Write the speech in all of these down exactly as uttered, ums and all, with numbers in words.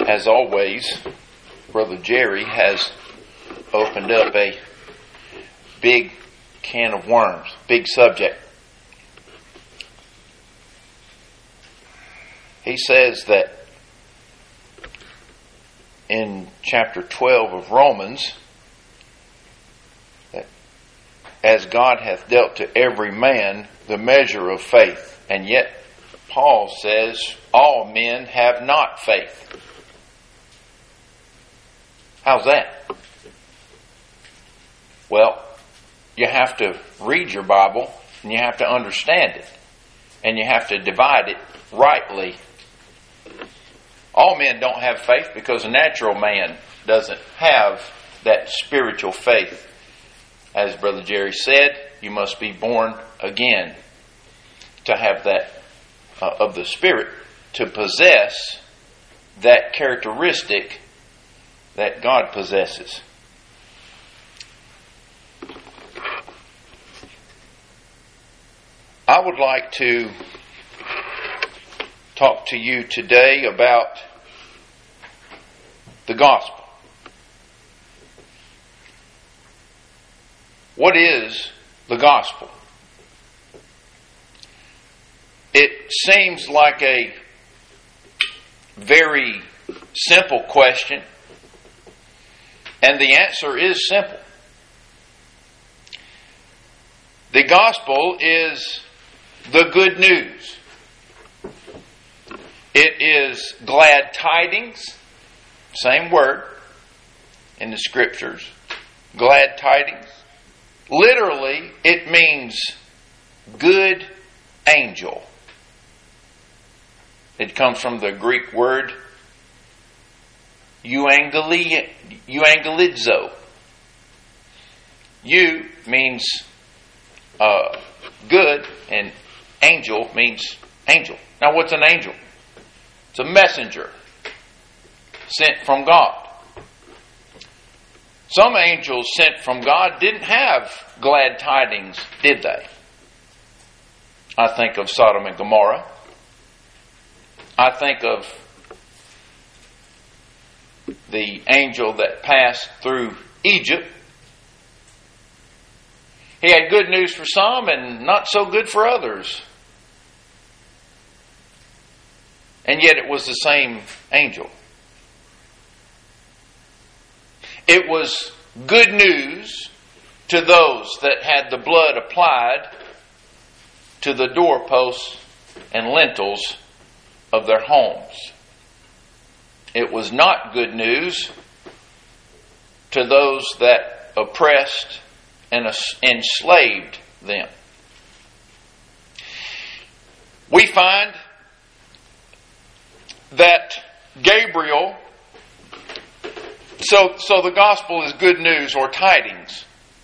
As always, Brother Jerry has opened up a big can of worms, big subject. He says that in chapter twelve of Romans, that as God hath dealt to every man the measure of faith, and yet Paul says all men have not faith. How's that? Well, you have to read your Bible and you have to understand it, and you have to divide it rightly. All men don't have faith because a natural man doesn't have that spiritual faith. As Brother Jerry said, you must be born again to have that uh, of the Spirit, to possess that characteristic that God possesses. I would like to talk to you today about the gospel. What is the gospel? It seems like a very simple question, and the answer is simple. The gospel is the good news. It is glad tidings, same word in the scriptures, glad tidings. Literally, it means good angel. It comes from the Greek word euangeli- euangelizo. Eu means uh, good, and angel means angel. Now, what's an angel? It's a messenger sent from God. Some angels sent from God didn't have glad tidings, did they? I think of Sodom and Gomorrah. I think of the angel that passed through Egypt. He had good news for some and not so good for others. And yet it was the same angel. It was good news to those that had the blood applied to the doorposts and lintels of their homes. It was not good news to those that oppressed and enslaved them. We find that Gabriel, so, so the gospel is good news or tidings.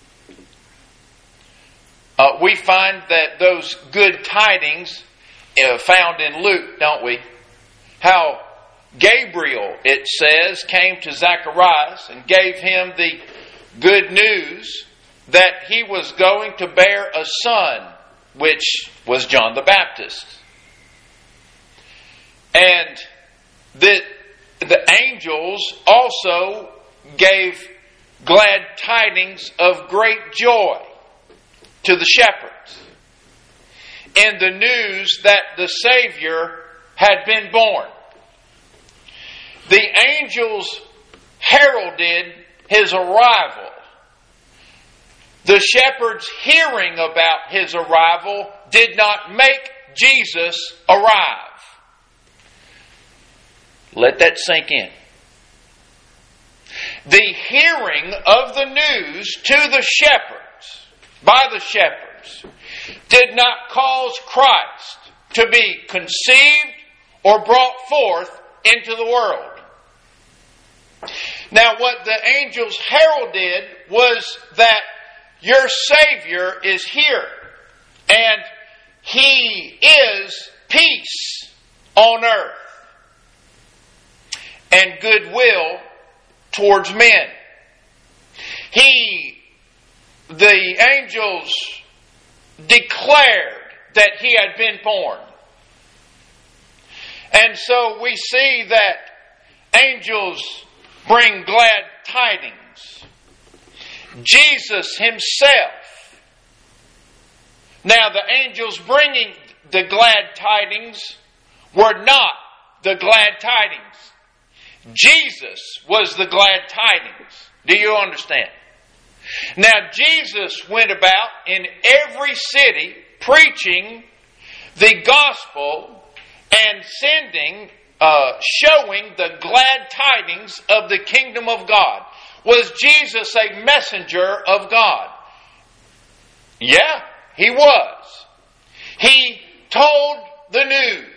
Uh, we find that those good tidings uh, found in Luke, don't we? How Gabriel, it says, came to Zacharias and gave him the good news that he was going to bear a son, which was John the Baptist. And the, the angels also gave glad tidings of great joy to the shepherds in the news that the Savior had been born. The angels heralded his arrival. The shepherds hearing about his arrival did not make Jesus arrive. Let that sink in. The hearing of the news to the shepherds, by the shepherds, did not cause Christ to be conceived or brought forth into the world. Now, what the angels heralded was that your Savior is here, and He is peace on earth and goodwill towards men. He, the angels, declared that He had been born. And so we see that angels bring glad tidings. Jesus himself. Now, the angels bringing the glad tidings were not the glad tidings. Jesus was the glad tidings. Do you understand? Now, Jesus went about in every city preaching the gospel and sending, uh, showing the glad tidings of the kingdom of God. Was Jesus a messenger of God? Yeah, he was. He told the news.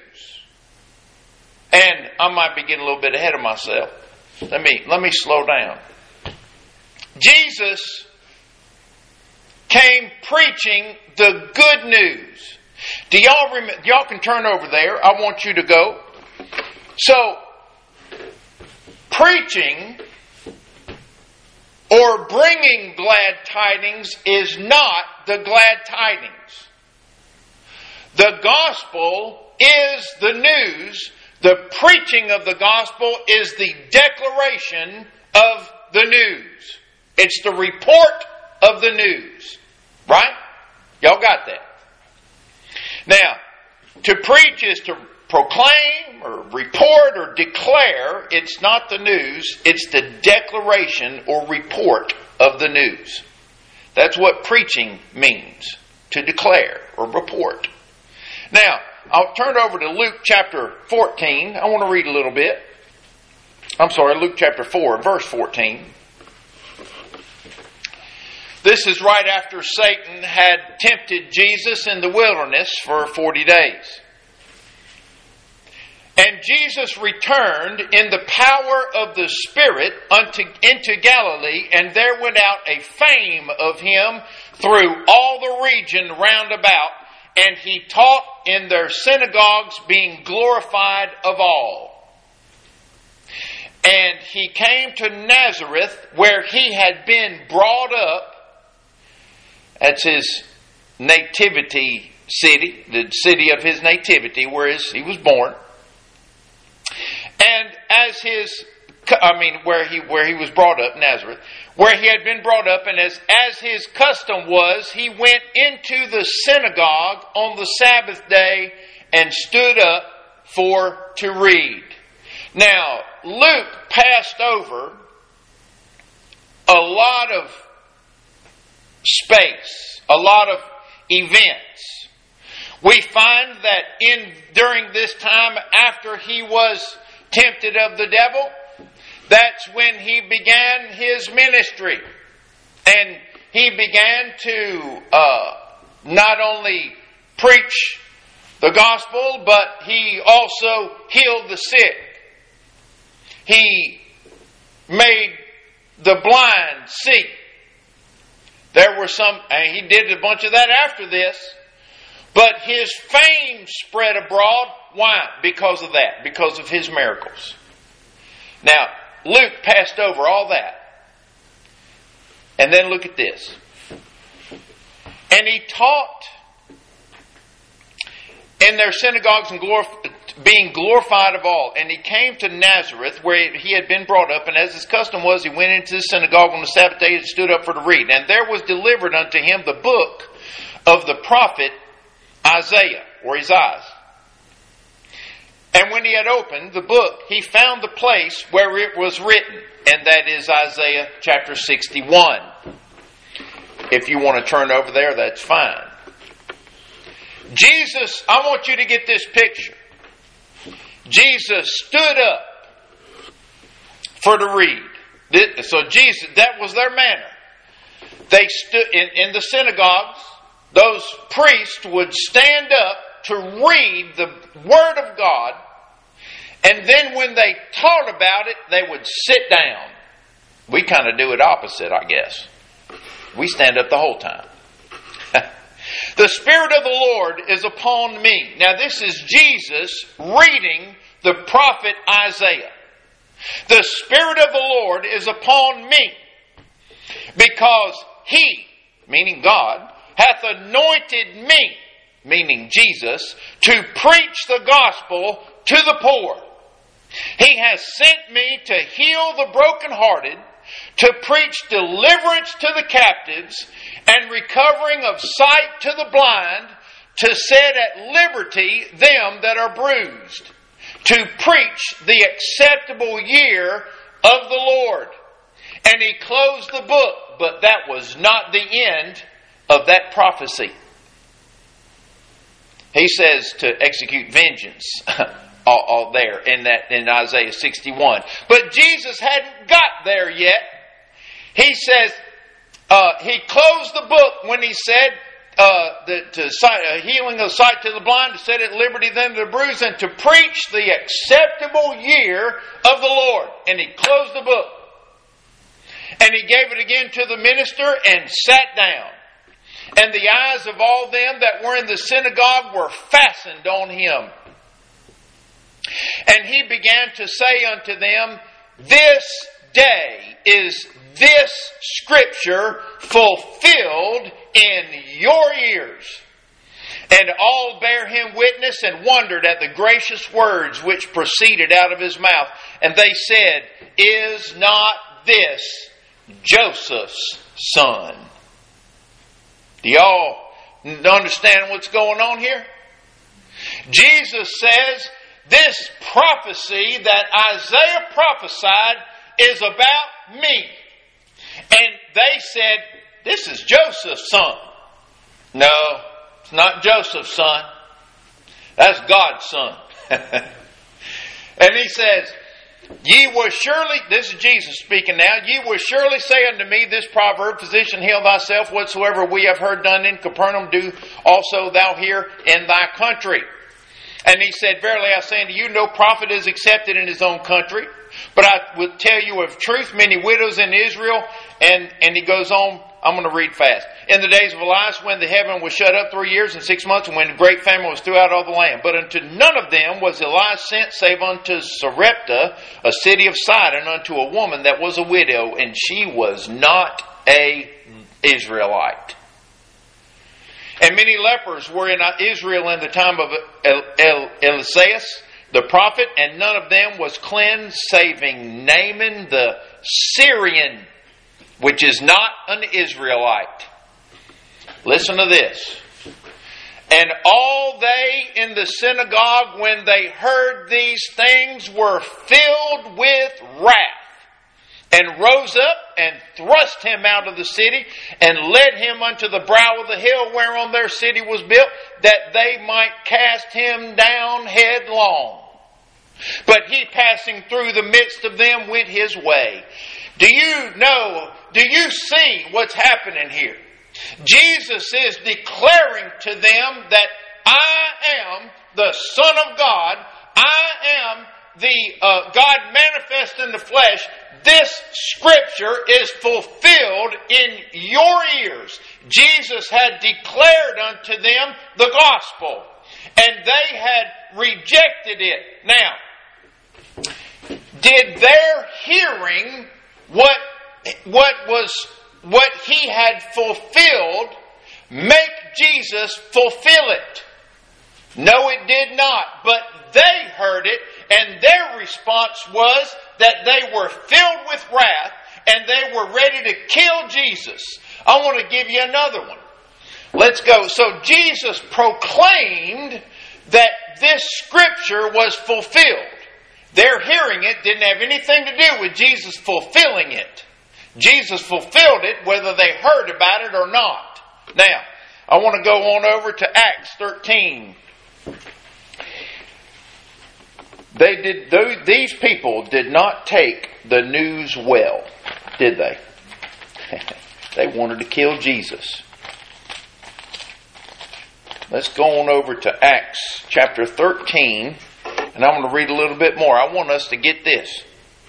And I might be getting a little bit ahead of myself. Let me, let me slow down. Jesus came preaching the good news. Do y'all remember? Y'all can turn over there. I want you to go. So, preaching or bringing glad tidings is not the glad tidings. The gospel is the news. The preaching of the gospel is the declaration of the news. It's the report of the news. Right? Y'all got that? Now, to preach is to proclaim or report or declare. It's not the news. It's the declaration or report of the news. That's what preaching means. To declare or report. Now, I'll turn over to Luke chapter fourteen. I want to read a little bit. I'm sorry, Luke chapter four, verse fourteen. This is right after Satan had tempted Jesus in the wilderness for forty days. And Jesus returned in the power of the Spirit unto, into Galilee, and there went out a fame of him through all the region round about, and he taught in their synagogues, being glorified of all. And he came to Nazareth, where he had been brought up. That's his nativity city, the city of his nativity, where his, he was born. And as his, I mean, where he where he was brought up, Nazareth, where he had been brought up, and as as his custom was, he went into the synagogue on the Sabbath day and stood up for to read. Now, Luke passed over a lot of space, a lot of events. We find that in during this time after he was tempted of the devil, that's when he began his ministry. And he began to uh, not only preach the gospel, but he also healed the sick. He made the blind see. There were some, and he did a bunch of that after this. But his fame spread abroad. Why? Because of that. Because of his miracles. Now, Luke passed over all that. And then look at this. And he taught in their synagogues and glorif- being glorified of all. And he came to Nazareth, where he had been brought up. And as his custom was, he went into the synagogue on the Sabbath day and stood up for to read. And there was delivered unto him the book of the prophet Isaiah, or his eyes. And when he had opened the book, he found the place where it was written, and that is Isaiah chapter sixty-one. If you want to turn over there, that's fine. Jesus, I want you to get this picture. Jesus stood up for to read. So Jesus, that was their manner. They stood in, in the synagogues. Those priests would stand up to read the Word of God, and then when they taught about it, they would sit down. We kind of do it opposite, I guess. We stand up the whole time. The Spirit of the Lord is upon me. Now this is Jesus reading the prophet Isaiah. The Spirit of the Lord is upon me, because He, meaning God, hath anointed me, meaning Jesus, to preach the gospel to the poor. He has sent me to heal the brokenhearted, to preach deliverance to the captives, and recovering of sight to the blind, to set at liberty them that are bruised, to preach the acceptable year of the Lord. And he closed the book, but that was not the end of that prophecy. He says to execute vengeance all, all there in that in Isaiah sixty-one. But Jesus hadn't got there yet. He says, uh, he closed the book when he said, uh, the, to sight, uh, healing of sight to the blind, to set at liberty them that are bruised, and to preach the acceptable year of the Lord. And he closed the book. And he gave it again to the minister and sat down. And the eyes of all them that were in the synagogue were fastened on him. And he began to say unto them, This day is this scripture fulfilled in your ears. And all bare him witness and wondered at the gracious words which proceeded out of his mouth. And they said, Is not this Joseph's son? Do y'all understand what's going on here? Jesus says this prophecy that Isaiah prophesied is about me. And they said, this is Joseph's son. No, it's not Joseph's son. That's God's son. And he says, Ye will surely, this is Jesus speaking now, ye will surely say unto me this proverb, Physician, heal thyself, whatsoever we have heard done in Capernaum, do also thou here in thy country. And he said, Verily I say unto you, no prophet is accepted in his own country. But I will tell you of truth, many widows in Israel. And, and he goes on, I'm going to read fast. In the days of Elias, when the heaven was shut up three years and six months, and when a great famine was throughout all the land. But unto none of them was Elias sent, save unto Sarepta, a city of Sidon, unto a woman that was a widow, and she was not a Israelite. And many lepers were in Israel in the time of El- El- Eliseus, the prophet, and none of them was cleansed, saving Naaman the Syrian, which is not an Israelite. Listen to this. And all they in the synagogue, when they heard these things, were filled with wrath, and rose up and thrust him out of the city, and led him unto the brow of the hill whereon their city was built, that they might cast him down headlong. But he, passing through the midst of them, went his way. Do you know, do you see what's happening here? Jesus is declaring to them that I am the Son of God. I am the uh, God manifest in the flesh. This scripture is fulfilled in your ears. Jesus had declared unto them the gospel, and they had rejected it. Now, did their hearing what what was what he had fulfilled make Jesus fulfill it? No, it did not. But they heard it, and their response was that they were filled with wrath, and they were ready to kill Jesus. I want to give you another one. Let's go. So Jesus proclaimed that this scripture was fulfilled. Their hearing it didn't have anything to do with Jesus fulfilling it. Jesus fulfilled it whether they heard about it or not. Now, I want to go on over to Acts thirteen. They did. These people did not take the news well, did they? They wanted to kill Jesus. Let's go on over to Acts chapter thirteen, and I'm going to read a little bit more. I want us to get this.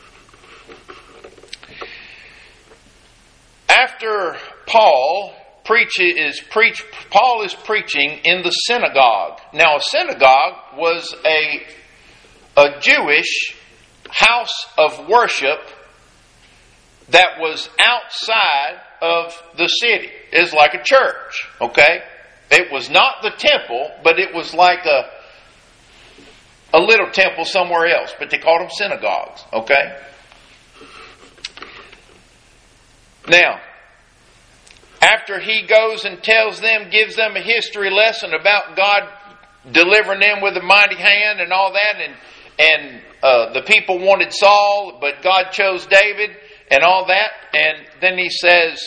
After Paul preaches, is preach, Paul is preaching in the synagogue. Now, a synagogue was a a Jewish house of worship that was outside of the city. It's like a church, okay? It was not the temple, but it was like a a little temple somewhere else, but they called them synagogues. Okay? Now, after he goes and tells them, gives them a history lesson about God delivering them with a mighty hand and all that, and and uh, the people wanted Saul, but God chose David and all that, and then he says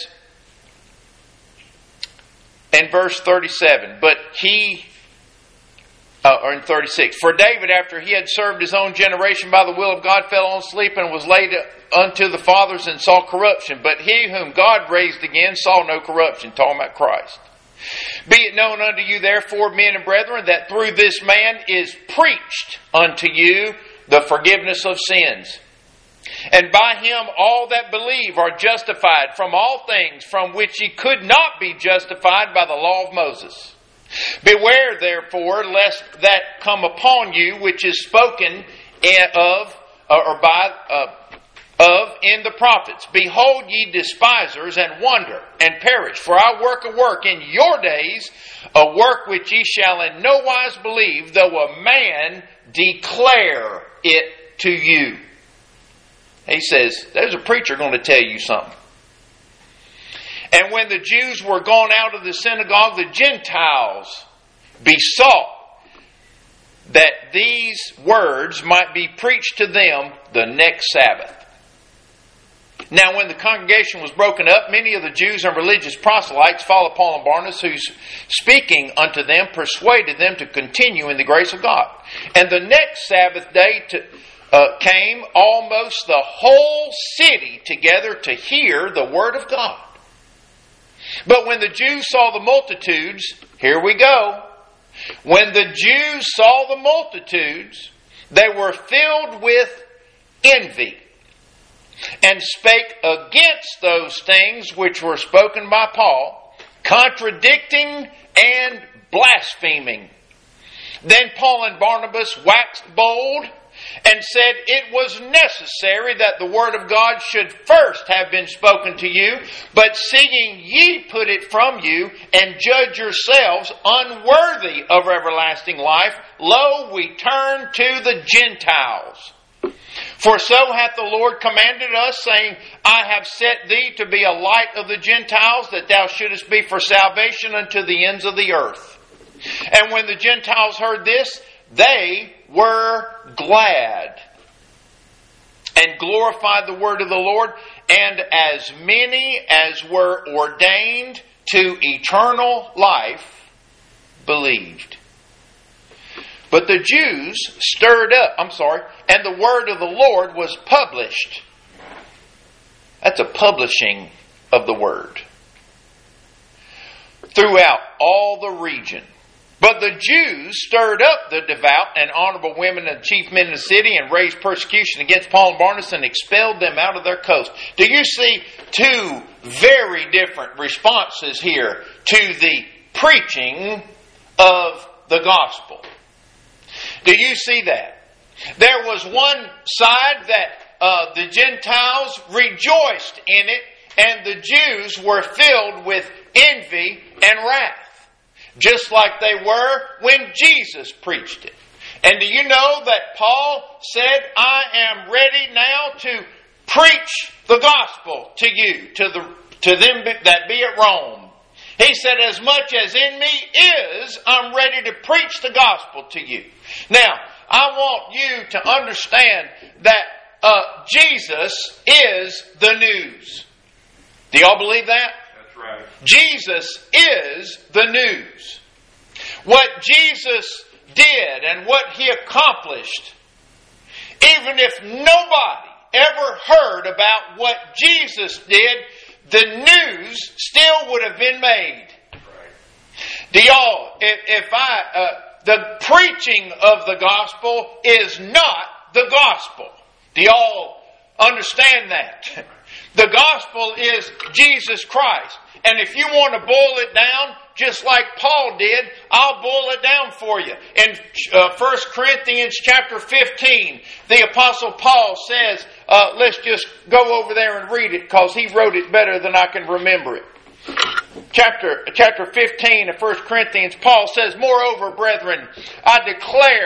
in verse thirty-seven, but he, uh, or in thirty-six, for David, after he had served his own generation by the will of God, fell on sleep and was laid unto the fathers and saw corruption. But he whom God raised again saw no corruption. Talking about Christ. Be it known unto you, therefore, men and brethren, that through this man is preached unto you the forgiveness of sins. And by him all that believe are justified from all things from which ye could not be justified by the law of Moses. Beware, therefore, lest that come upon you which is spoken of, or by, uh, of in the prophets. Behold, ye despisers, and wonder, and perish. For I work a work in your days, a work which ye shall in no wise believe, though a man declare it to you. He says, there's a preacher going to tell you something. And when the Jews were gone out of the synagogue, the Gentiles besought that these words might be preached to them the next Sabbath. Now when the congregation was broken up, many of the Jews and religious proselytes followed Paul and Barnabas, who speaking unto them persuaded them to continue in the grace of God. And the next Sabbath day to, uh, came almost the whole city together to hear the word of God. But when the Jews saw the multitudes, here we go. When the Jews saw the multitudes, they were filled with envy, and spake against those things which were spoken by Paul, contradicting and blaspheming. Then Paul and Barnabas waxed bold, and said it was necessary that the word of God should first have been spoken to you, but seeing ye put it from you, and judge yourselves unworthy of everlasting life, lo, we turn to the Gentiles. For so hath the Lord commanded us, saying, I have set thee to be a light of the Gentiles, that thou shouldest be for salvation unto the ends of the earth. And when the Gentiles heard this, they were glad, and glorified the word of the Lord, and as many as were ordained to eternal life believed. But the Jews stirred up, I'm sorry, and the word of the Lord was published. That's a publishing of the word. Throughout all the region. But the Jews stirred up the devout and honorable women and chief men in the city, and raised persecution against Paul and Barnabas, and expelled them out of their coast. Do you see two very different responses here to the preaching of the gospel? Do you see that? There was one side that uh, the Gentiles rejoiced in it, and the Jews were filled with envy and wrath. Just like they were when Jesus preached it. And do you know that Paul said, I am ready now to preach the gospel to you, to the to them that be at Rome. He said, as much as in me is, I'm ready to preach the gospel to you. Now, I want you to understand that uh, Jesus is the news. Do y'all believe that? Right. Jesus is the news. What Jesus did and what He accomplished, even if nobody ever heard about what Jesus did, the news still would have been made. Right. Do y'all, if, if I, uh, the preaching of the gospel is not the gospel. Do y'all understand that? The gospel is Jesus Christ. And if you want to boil it down, just like Paul did, I'll boil it down for you. In uh, First Corinthians chapter fifteen, the Apostle Paul says, uh, let's just go over there and read it, because he wrote it better than I can remember it. Chapter, chapter fifteen of First Corinthians, Paul says, moreover, brethren, I declare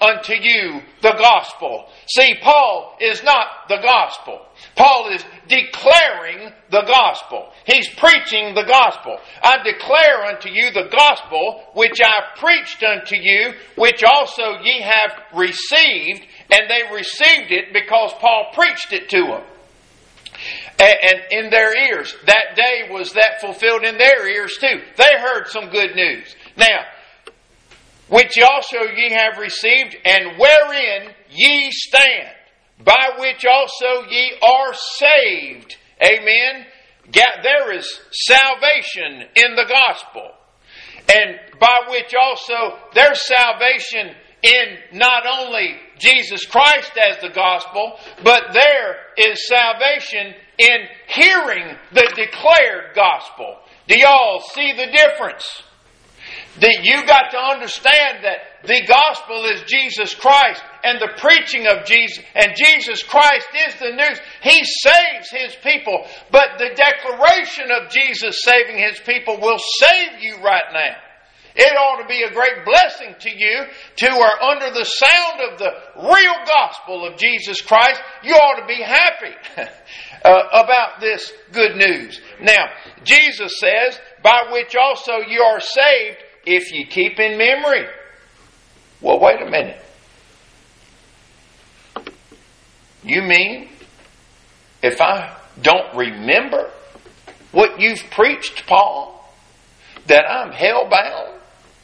unto you the gospel. See, Paul is not the gospel. Paul is declaring the gospel. He's preaching the gospel. I declare unto you the gospel which I preached unto you, which also ye have received. And they received it because Paul preached it to them. And in their ears. That day was that fulfilled in their ears too. They heard some good news. Now, which also ye have received, and wherein ye stand, by which also ye are saved. Amen. There is salvation in the gospel. And by which also there's salvation in not only Jesus Christ as the gospel, but there is salvation in hearing the declared gospel. Do y'all see the difference? That you got to understand that the gospel is Jesus Christ and the preaching of Jesus, and Jesus Christ is the news. He saves His people, but the declaration of Jesus saving His people will save you right now. It ought to be a great blessing to you who are under the sound of the real gospel of Jesus Christ. You ought to be happy uh, about this good news. Now, Jesus says, by which also you are saved, if you keep in memory. Well, wait a minute. You mean if I don't remember what you've preached, Paul, that I'm hell-bound?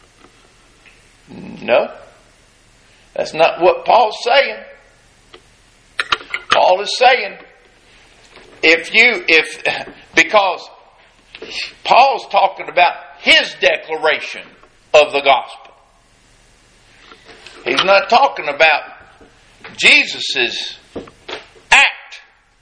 No. That's not what Paul's saying. Paul is saying, if you, if, because Paul's talking about his declaration of the gospel. He's not talking about Jesus's act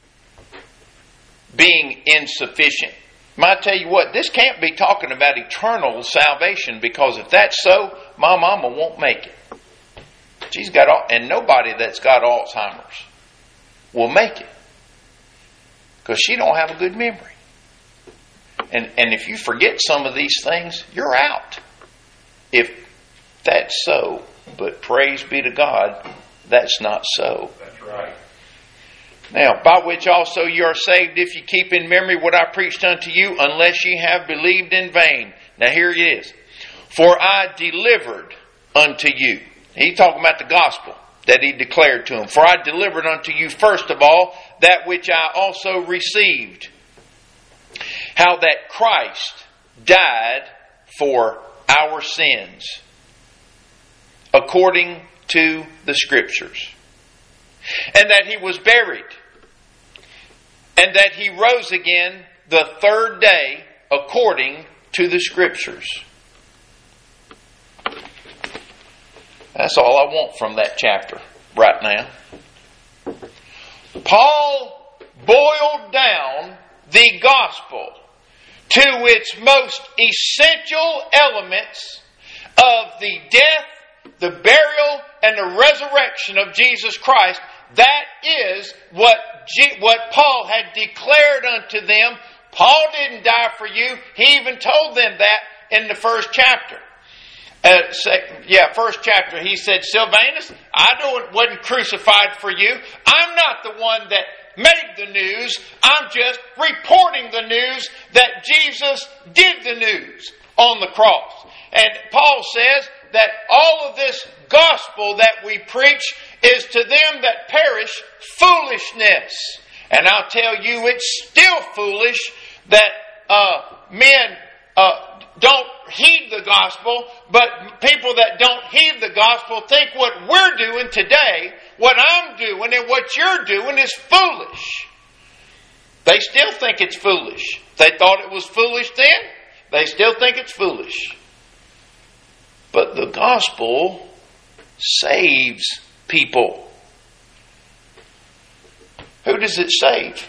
being insufficient. I tell you what, this can't be talking about eternal salvation, because if that's so, my mama won't make it. She's got all, and nobody that's got Alzheimer's will make it, because she don't have a good memory. And and if you forget some of these things, you're out. If that's so, but praise be to God, that's not so. That's right. Now, by which also you are saved, if you keep in memory what I preached unto you, unless ye have believed in vain. Now here it is. For I delivered unto you. He's talking about the gospel that he declared to him. For I delivered unto you first of all that which I also received. How that Christ died for our sins, according to the Scriptures. And that He was buried. And that He rose again the third day, according to the Scriptures. That's all I want from that chapter right now. Paul boiled down the gospel to its most essential elements of the death, the burial, and the resurrection of Jesus Christ. That is what G- what Paul had declared unto them. Paul didn't die for you. He even told them that in the first chapter. Uh, second, yeah, first chapter. He said, Silvanus, I don't, wasn't crucified for you. I'm not the one that made the news. I'm just reporting the news that Jesus did the news on the cross. And Paul says that all of this gospel that we preach is to them that perish foolishness. And I'll tell you, it's still foolish that uh, men uh, don't heed the gospel, but people that don't heed the gospel think what we're doing today, what I'm doing and what you're doing is foolish. They still think it's foolish. They thought it was foolish then. They still think it's foolish. But the gospel saves people. Who does it save?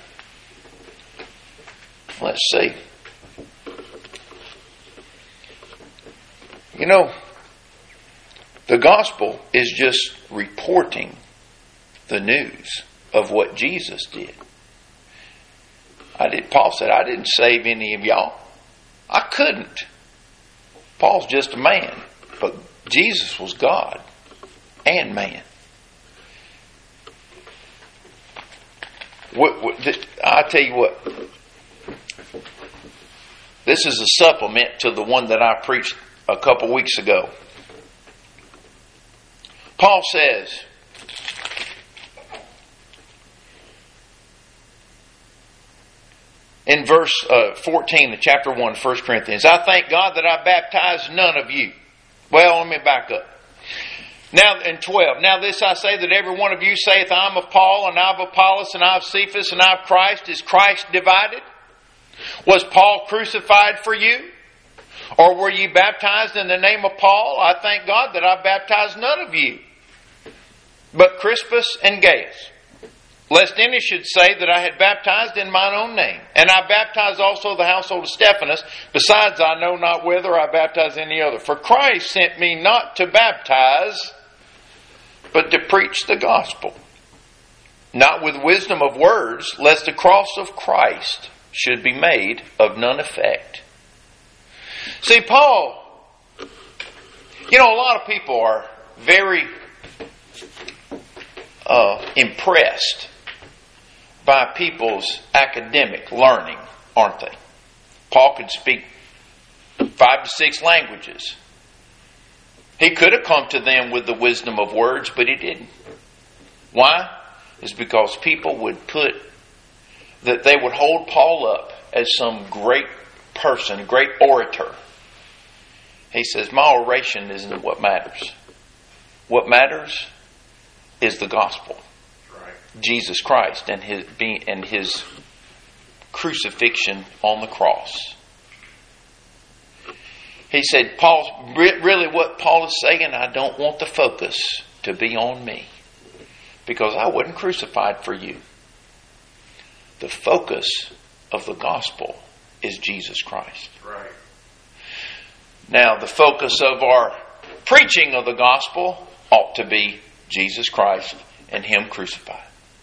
Let's see. You know, the gospel is just reporting the news of what Jesus did. I did. Paul said, I didn't save any of y'all. I couldn't. Paul's just a man, but Jesus was God. and man. What, what, I tell you what, this is a supplement to the one that I preached a couple weeks ago. Paul says, in verse uh, fourteen of chapter one of First Corinthians, I thank God that I baptized none of you. Well, let me back up. Now in twelve, now this I say that every one of you saith, I am of Paul, and I of Apollos, and I of Cephas, and I of Christ. Is Christ divided? Was Paul crucified for you? Or were ye baptized in the name of Paul? I thank God that I baptized none of you, but Crispus and Gaius, lest any should say that I had baptized in mine own name. And I baptized also the household of Stephanas. Besides, I know not whether I baptize any other. For Christ sent me not to baptize, but to preach the gospel, not with wisdom of words, lest the cross of Christ should be made of none effect. See, Paul, you know, a lot of people are very uh, impressed by people's academic learning, aren't they? Paul could speak five to six languages. He could have come to them with the wisdom of words, but he didn't. Why? It's because people would put, that they would hold Paul up as some great person, great orator. He says, my oration isn't what matters. What matters is the gospel. Jesus Christ and his being and his crucifixion on the cross. He said, Paul, really what Paul is saying, I don't want the focus to be on me, because I wasn't crucified for you. The focus of the gospel is Jesus Christ. Right. Now, the focus of our preaching of the gospel ought to be Jesus Christ and Him crucified.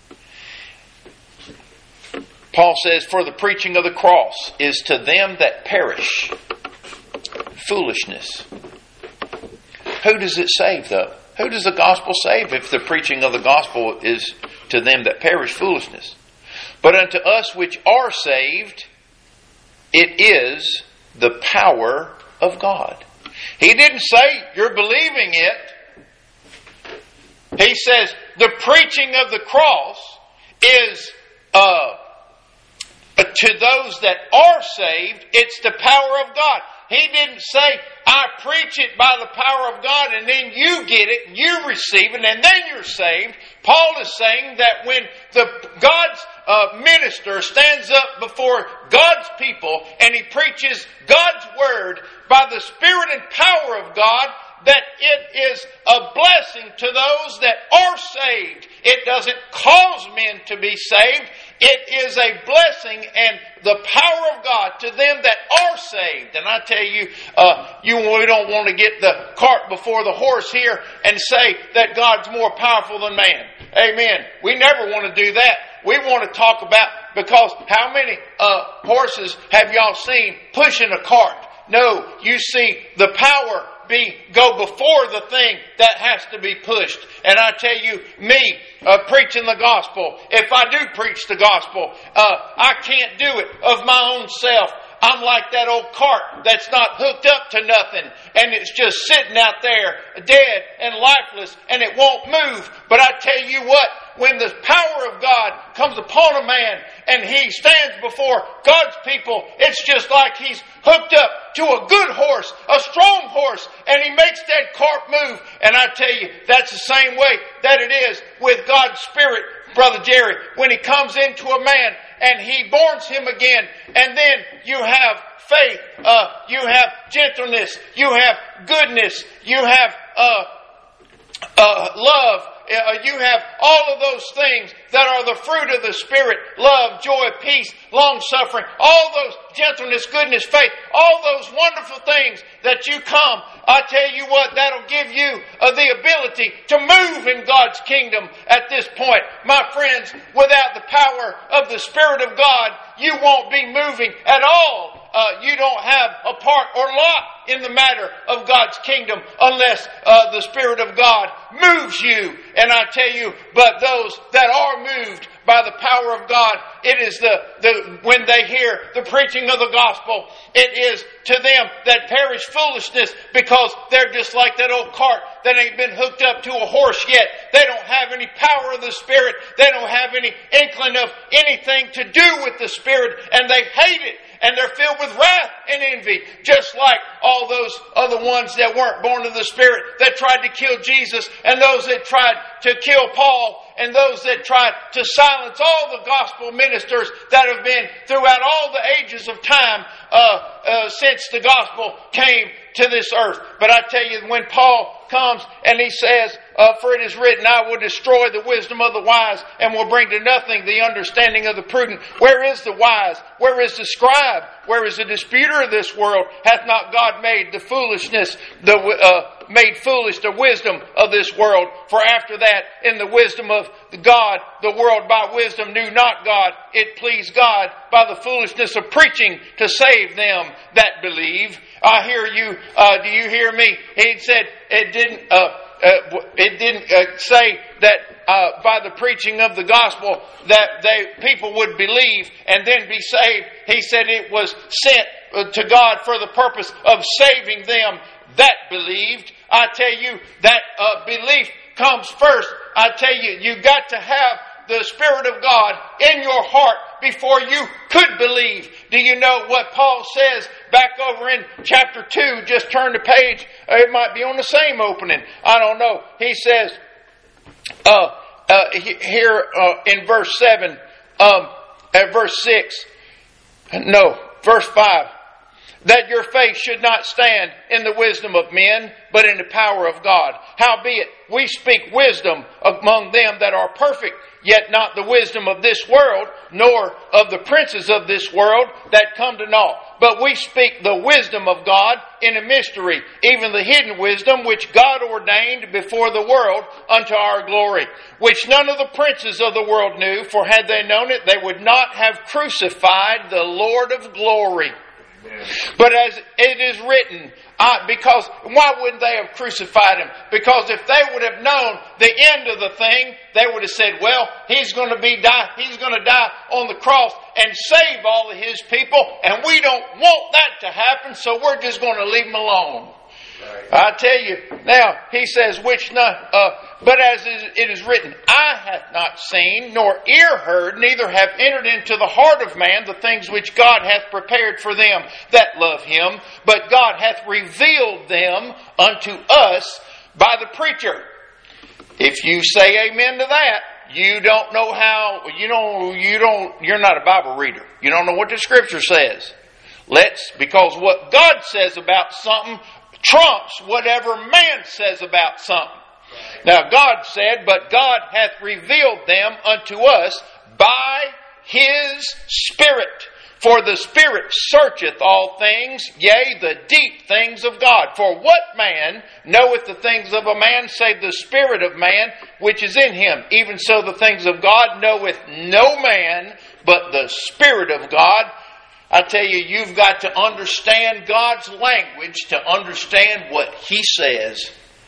Paul says, for the preaching of the cross is to them that perish foolishness. Who does it save, though? Who does the gospel save if the preaching of the gospel is to them that perish foolishness? But unto us which are saved, it is the power of God. He didn't say you're believing it. He says the preaching of the cross is uh, to those that are saved, it's the power of God. He didn't say, I preach it by the power of God, and then you get it, and you receive it, and then you're saved. Paul is saying that when the God's uh, minister stands up before God's people and he preaches God's word by the Spirit and power of God, that it is a blessing to those that are saved. It doesn't cause men to be saved. It is a blessing and the power of God to them that are saved. And I tell you, uh, you we don't want to get the cart before the horse here and say that God's more powerful than man. Amen. We never want to do that. We want to talk about, because how many uh, horses have y'all seen pushing a cart? No, you see the power be go before the thing that has to be pushed. And I tell you, me uh, preaching the gospel, if I do preach the gospel, uh, I can't do it of my own self. I'm like that old cart that's not hooked up to nothing, and it's just sitting out there dead and lifeless, and it won't move. But I tell you what, when the power of God comes upon a man and he stands before God's people, it's just like he's hooked up to a good horse, a strong horse, and he makes that cart move. And I tell you, that's the same way that it is with God's Spirit, Brother Jerry, when He comes into a man and He borns him again, and then you have faith, uh, you have gentleness, you have goodness, you have uh, uh, love, uh, you have all of those things that are the fruit of the Spirit, love, joy, peace, long-suffering, all those gentleness, goodness, faith, all those wonderful things that you come, I tell you what, that'll give you uh, the ability to move in God's kingdom at this point. My friends, without the power of the Spirit of God, you won't be moving at all. Uh, you don't have a part or lot in the matter of God's kingdom unless uh, the Spirit of God moves you. And I tell you, but those that are moved by the power of God, it is the, the when they hear the preaching of the gospel, it is to them that perish foolishness, because they're just like that old cart that ain't been hooked up to a horse yet. They don't have any power of the Spirit. They don't have any inkling of anything to do with the Spirit, and they hate it. And they're filled with wrath and envy, just like all those other ones that weren't born of the Spirit that tried to kill Jesus, and those that tried to kill Paul, and those that tried to silence all the gospel ministers that have been throughout all the ages of time uh, uh, since the gospel came to this earth. But I tell you, when Paul comes and he says, uh, for it is written, I will destroy the wisdom of the wise and will bring to nothing the understanding of the prudent. Where is the wise? Where is the scribe? Where is the disputer of this world? Hath not God made the foolishness, the uh, made foolish the wisdom of this world? For after that, in the wisdom of God, the world by wisdom knew not God. It pleased God by the foolishness of preaching to save them that believe. I hear you. Uh, do you hear me? He said it didn't. Uh, uh, it didn't uh, say that uh, by the preaching of the gospel that they people would believe and then be saved. He said it was sent uh, to God for the purpose of saving them that believed. I tell you that uh, belief comes first. I tell you, you got to have the Spirit of God in your heart before you could believe. Do you know what Paul says back over in chapter two? Just turn the page. It might be on the same opening. I don't know. He says uh, uh, here uh, in verse seven, um, at verse six, no, verse five, that your faith should not stand in the wisdom of men, but in the power of God. Howbeit, we speak wisdom among them that are perfect, yet not the wisdom of this world, nor of the princes of this world that come to naught. But we speak the wisdom of God in a mystery, even the hidden wisdom which God ordained before the world unto our glory, which none of the princes of the world knew, for had they known it, they would not have crucified the Lord of glory. But as it is written, uh, because why wouldn't they have crucified him? Because if they would have known the end of the thing, they would have said, well, he's going to be die, he's going to die on the cross and save all of his people, and we don't want that to happen, so we're just going to leave him alone. I tell you, now, he says, which not, uh, but as it is written, eye hath not seen, nor ear heard, neither have entered into the heart of man the things which God hath prepared for them that love him, but God hath revealed them unto us by the preacher. If you say amen to that, you don't know how, you don't, you don't, you're not a Bible reader. You don't know what the Scripture says. Let's, because what God says about something trumps whatever man says about something. Now God said, but God hath revealed them unto us by His Spirit. For the Spirit searcheth all things, yea, the deep things of God. For what man knoweth the things of a man, save the Spirit of man, which is in him? Even so the things of God knoweth no man, but the Spirit of God. I tell you, you've got to understand God's language to understand what He says.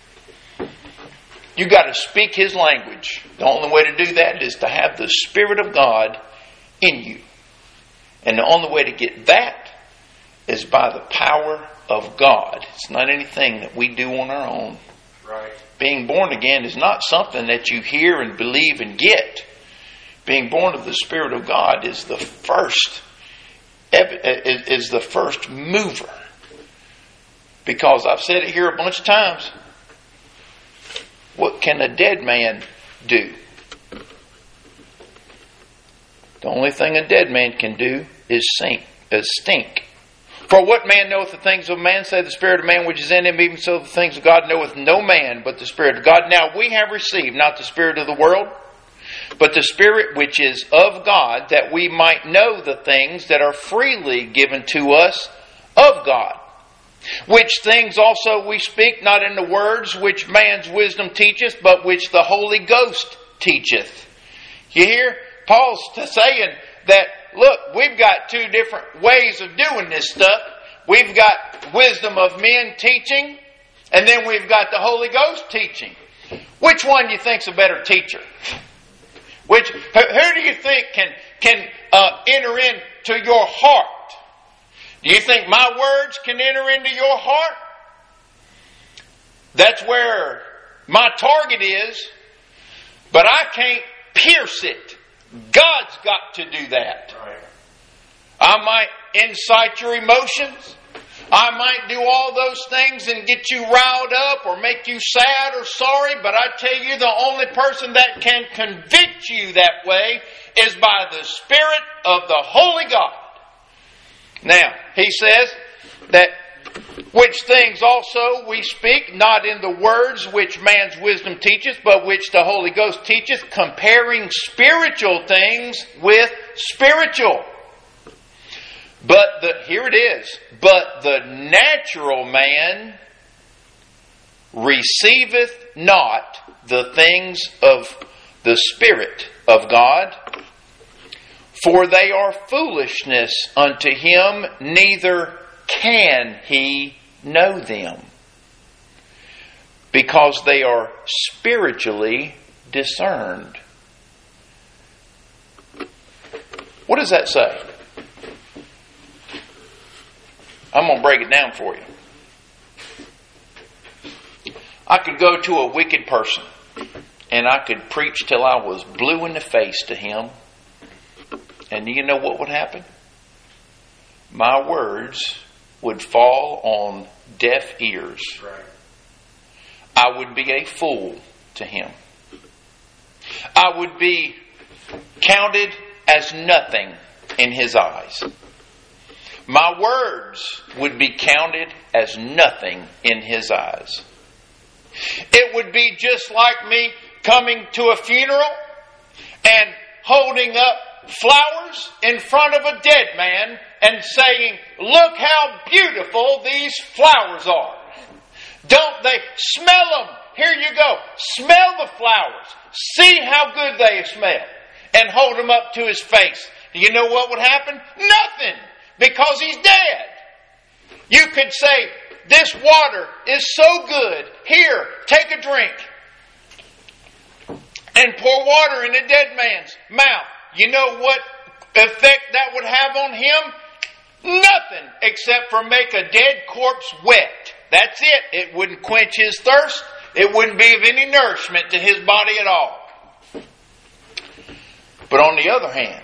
You've got to speak His language. The only way to do that is to have the Spirit of God in you. And the only way to get that is by the power of God. It's not anything that we do on our own. Right. Being born again is not something that you hear and believe and get. Being born of the Spirit of God is the first is the first mover. Because I've said it here a bunch of times. What can a dead man do? The only thing a dead man can do is sink, is stink. For what man knoweth the things of man, save the Spirit of man which is in him, even so the things of God knoweth no man but the Spirit of God. Now we have received not the spirit of the world, but the Spirit which is of God, that we might know the things that are freely given to us of God. Which things also we speak, not in the words which man's wisdom teacheth, but which the Holy Ghost teacheth. You hear? Paul's saying that, look, we've got two different ways of doing this stuff. We've got wisdom of men teaching, and then we've got the Holy Ghost teaching. Which one do you think's a better teacher? Which who, who do you think can can uh, enter into your heart? Do you think my words can enter into your heart? That's where my target is, but I can't pierce it. God's got to do that. Right. I might incite your emotions. I might do all those things and get you riled up or make you sad or sorry, but I tell you, the only person that can convict you that way is by the Spirit of the Holy God. Now, he says that which things also we speak, not in the words which man's wisdom teacheth, but which the Holy Ghost teacheth, comparing spiritual things with spiritual. But the, here it is, but the natural man receiveth not the things of the Spirit of God, for they are foolishness unto him, neither can he know them, because they are spiritually discerned. What does that say? I'm going to break it down for you. I could go to a wicked person and I could preach till I was blue in the face to him. And you know what would happen? My words would fall on deaf ears. Right. I would be a fool to him. I would be counted as nothing in his eyes. My words would be counted as nothing in his eyes. It would be just like me coming to a funeral and holding up flowers in front of a dead man and saying, "Look how beautiful these flowers are. Don't they smell them? Here you go. Smell the flowers. See how good they smell." And hold them up to his face. Do you know what would happen? Nothing. Because he's dead. You could say, "This water is so good. Here, take a drink." And pour water in a dead man's mouth. You know what effect that would have on him? Nothing, except for make a dead corpse wet. That's it. It wouldn't quench his thirst. It wouldn't be of any nourishment to his body at all. But on the other hand,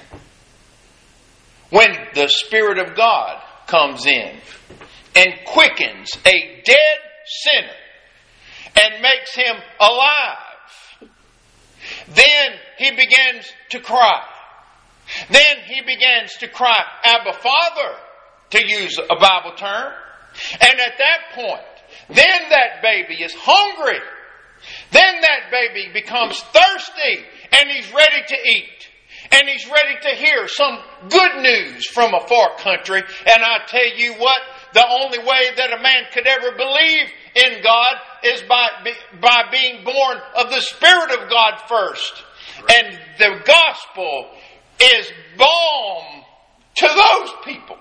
when the Spirit of God comes in and quickens a dead sinner and makes him alive, then he begins to cry. Then he begins to cry, "Abba, Father," to use a Bible term. And at that point, then that baby is hungry. Then that baby becomes thirsty and he's ready to eat. And he's ready to hear some good news from a far country. And I tell you what, the only way that a man could ever believe in God is by, by being born of the Spirit of God first. Right. And the gospel is balm to those people.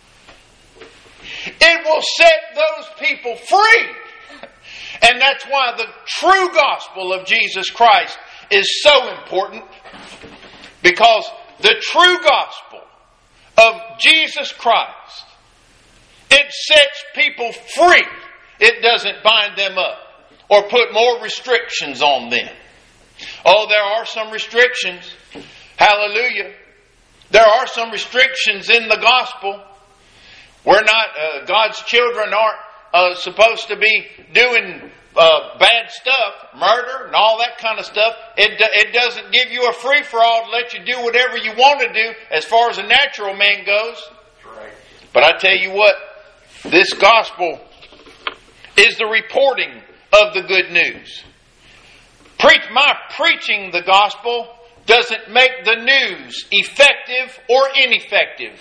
It will set those people free. And that's why the true gospel of Jesus Christ is so important. Because the true gospel of Jesus Christ, it sets people free. It doesn't bind them up or put more restrictions on them. Oh, there are some restrictions. Hallelujah. There are some restrictions in the gospel. We're not, uh, God's children aren't uh, supposed to be doing uh, bad stuff, murder and all that kind of stuff. It, it doesn't give you a free-for-all to let you do whatever you want to do as far as a natural man goes. Right. But I tell you what, this gospel is the reporting of the good news. Preach, my preaching the gospel doesn't make the news effective or ineffective.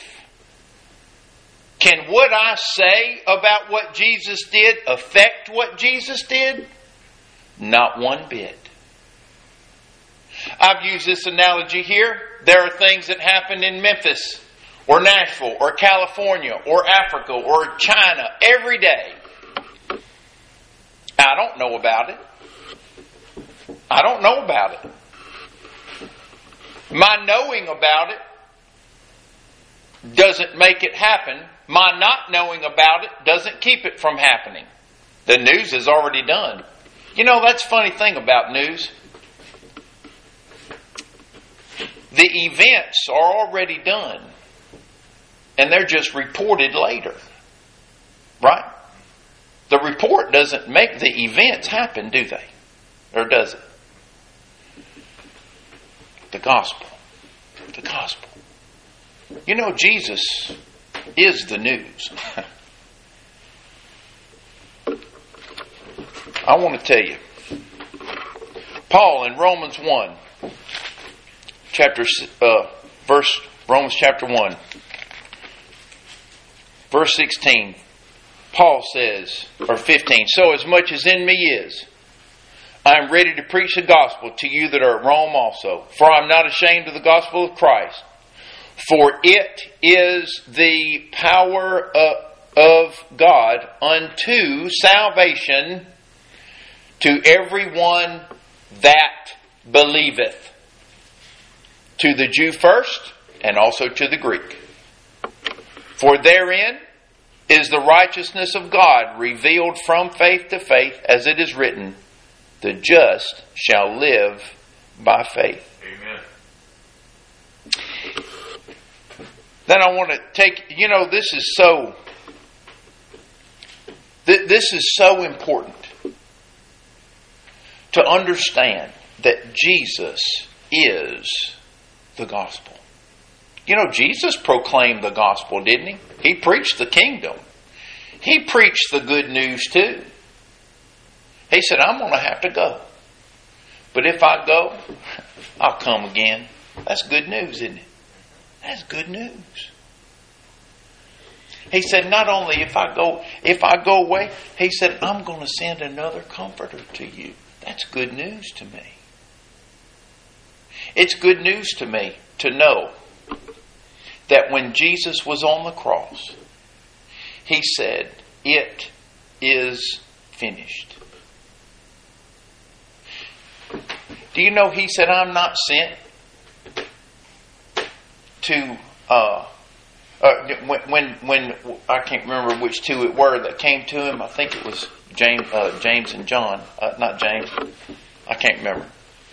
Can what I say about what Jesus did affect what Jesus did? Not one bit. I've used this analogy here. There are things that happen in Memphis or Nashville or California or Africa or China every day. I don't know about it. I don't know about it. My knowing about it doesn't make it happen. My not knowing about it doesn't keep it from happening. The news is already done. You know, that's a funny thing about news. The events are already done. And they're just reported later. Right? The report doesn't make the events happen, do they? Or does it? The gospel. The gospel. You know, Jesus is the news. I want to tell you. Paul in Romans one, chapter uh, verse Romans chapter one, verse sixteen. Paul says, or fifteen, so as much as in me is, I am ready to preach the gospel to you that are at Rome also. For I am not ashamed of the gospel of Christ. For it is the power of, of God unto salvation to everyone that believeth. To the Jew first, and also to the Greek. For therein is the righteousness of God revealed from faith to faith, as it is written, the just shall live by faith. Amen. Then I want to take, you know, this is so, th- this is so important to understand that Jesus is the gospel. You know, Jesus proclaimed the gospel, didn't he? He preached the kingdom. He preached the good news too. He said, I'm going to have to go. But if I go, I'll come again. That's good news, isn't it? That's good news. He said, not only if I go, if I go away, he said, I'm going to send another comforter to you. That's good news to me. It's good news to me to know that when Jesus was on the cross, he said, it is finished. Do you know he said, I'm not sent to, uh, uh, when, when, when, I can't remember which two it were that came to him. I think it was James, uh, James and John, uh, not James. I can't remember.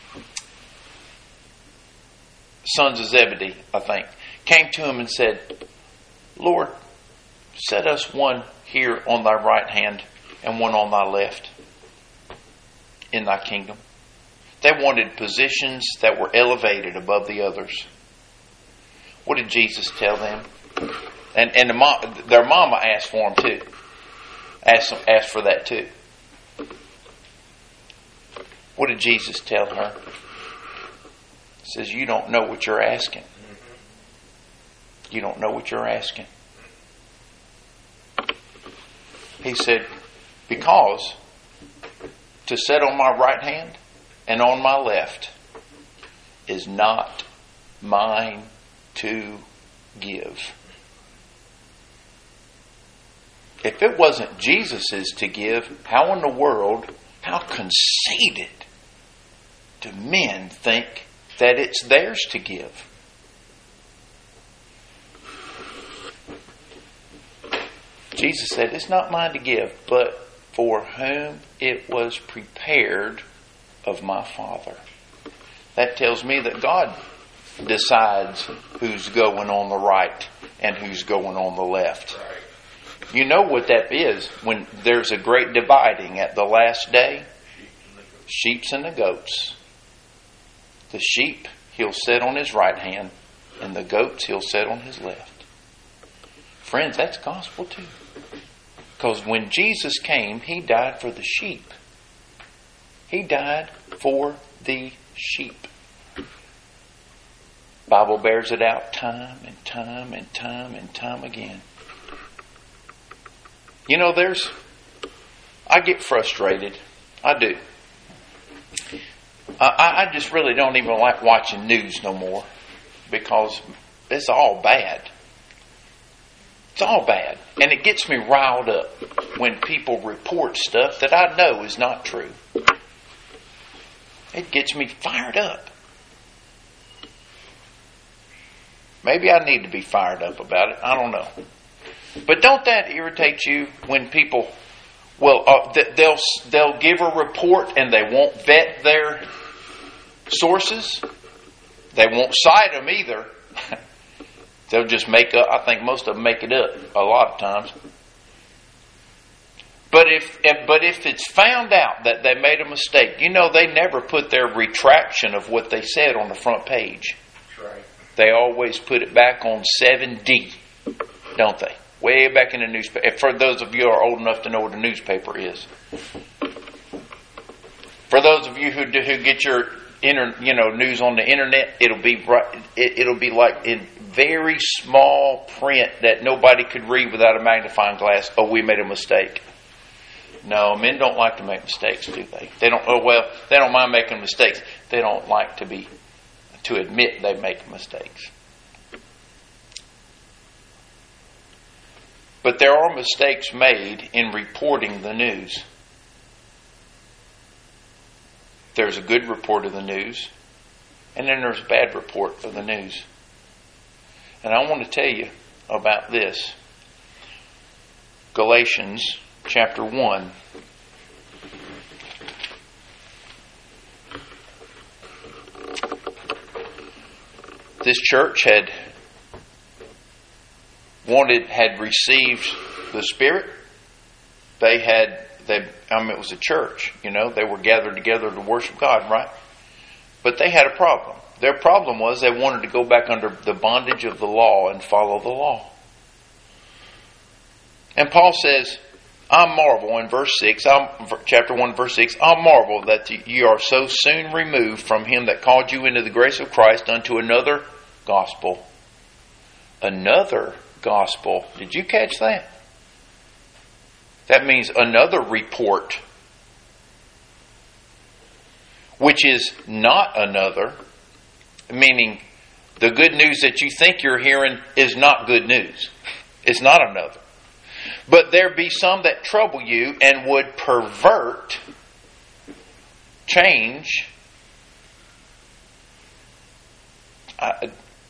Sons of Zebedee, I think, came to him and said, Lord, set us one here on thy right hand and one on thy left in thy kingdom. They wanted positions that were elevated above the others. What did Jesus tell them? And and the mom, their mama asked for them too. Asked, them, asked for that too. What did Jesus tell her? He says, you don't know what you're asking. You don't know what you're asking. He said, because to sit on my right hand and on my left is not mine to give. If it wasn't Jesus's to give, how in the world, how conceited do men think that it's theirs to give? Jesus said, it's not mine to give, but for whom it was prepared of my Father. That tells me that God decides who's going on the right and who's going on the left. You know what that is when there's a great dividing at the last day? Sheeps and the goats. The sheep, he'll sit on his right hand, and the goats, he'll sit on his left. Friends, that's gospel too. Because when Jesus came, He died for the sheep. He died for the sheep. Bible bears it out time and time and time and time again. You know, there's... I get frustrated. I do. I, I just really don't even like watching news no more. Because it's all bad. It's all bad. And it gets me riled up when people report stuff that I know is not true. It gets me fired up. Maybe I need to be fired up about it. I don't know. But don't that irritate you when people, well, uh, they'll they'll give a report and they won't vet their sources? They won't cite them either. They'll just make up. I think most of them make it up a lot of times. But if, if but if it's found out that they made a mistake, you know they never put their retraction of what they said on the front page. That's right. They always put it back on seven D, don't they? Way back in the newspaper. For those of you who are old enough to know what a newspaper is. For those of you who do, who get your inter, you know news on the internet, it'll be right, it, it'll be like in very small print that nobody could read without a magnifying glass. Oh, we made a mistake. No, men don't like to make mistakes, do they? They don't. Oh well, they don't mind making mistakes. They don't like to be to admit they make mistakes. But there are mistakes made in reporting the news. There's a good report of the news, and then there's a bad report of the news. And I want to tell you about this. Galatians chapter one. This church had wanted, had received the Spirit. They had, they, I mean, it was a church, you know, they were gathered together to worship God, right? But they had a problem. Their problem was they wanted to go back under the bondage of the law and follow the law. And Paul says, I marvel in verse six, I'm, chapter one, verse six, I marvel that you are so soon removed from him that called you into the grace of Christ unto another gospel. Another gospel. Did you catch that? That means another report, which is not another, meaning the good news that you think you're hearing is not good news. It's not another. But there be some that trouble you and would pervert, change, uh,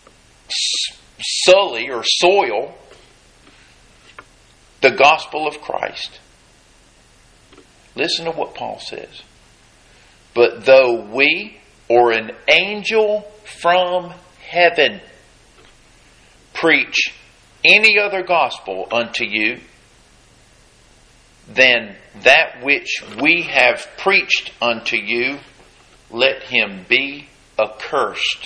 sully or soil the gospel of Christ. Listen to what Paul says. But though we or an angel from heaven preach any other gospel unto you than that which we have preached unto you, let him be accursed.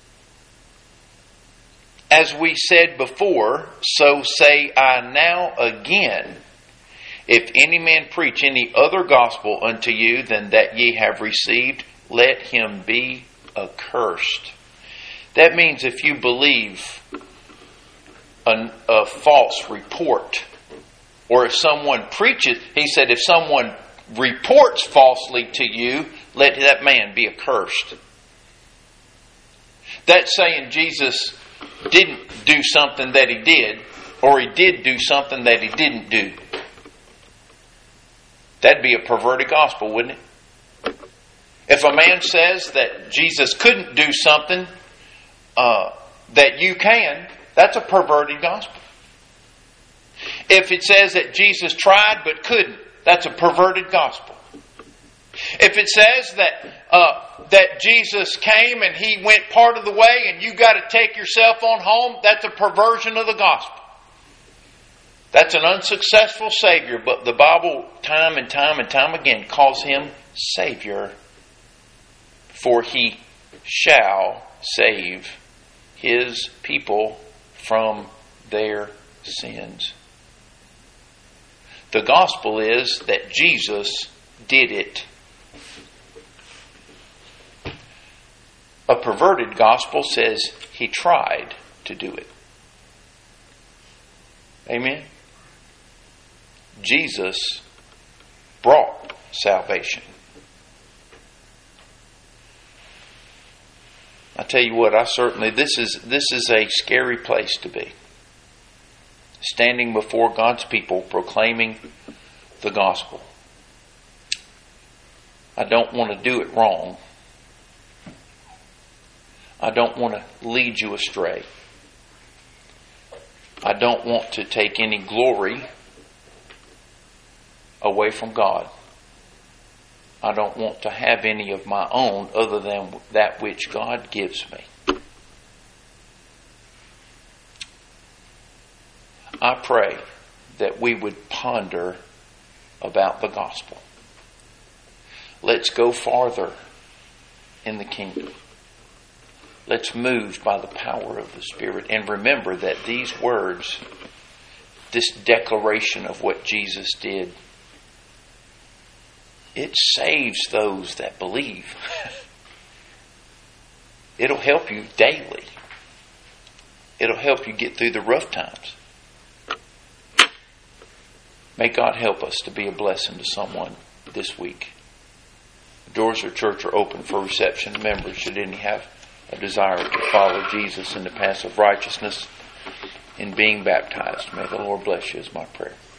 As we said before, so say I now again, if any man preach any other gospel unto you than that ye have received, let him be accursed. That means if you believe a, a false report, or if someone preaches, he said, if someone reports falsely to you, let that man be accursed. That's saying Jesus didn't do something that he did, or he did do something that he didn't do. That'd be a perverted gospel, wouldn't it? If a man says that Jesus couldn't do something uh, that you can, that's a perverted gospel. If it says that Jesus tried but couldn't, that's a perverted gospel. If it says that uh, that Jesus came and he went part of the way and you got to take yourself on home, that's a perversion of the gospel. That's an unsuccessful Savior, but the Bible time and time and time again calls him Savior. For he shall save his people from their sins. The gospel is that Jesus did it. A perverted gospel says he tried to do it. Amen? Jesus brought salvation. I tell you what, I certainly, this is this is a scary place to be. Standing before God's people proclaiming the gospel. I don't want to do it wrong. I don't want to lead you astray. I don't want to take any glory away from God. I don't want to have any of my own other than that which God gives me. I pray that we would ponder about the gospel. Let's go farther in the kingdom. Let's move by the power of the Spirit. And remember that these words, this declaration of what Jesus did, it saves those that believe. It'll help you daily. It'll help you get through the rough times. May God help us to be a blessing to someone this week. The doors of church are open for reception of members should any have a desire to follow Jesus in the path of righteousness in being baptized. May the Lord bless you is my prayer.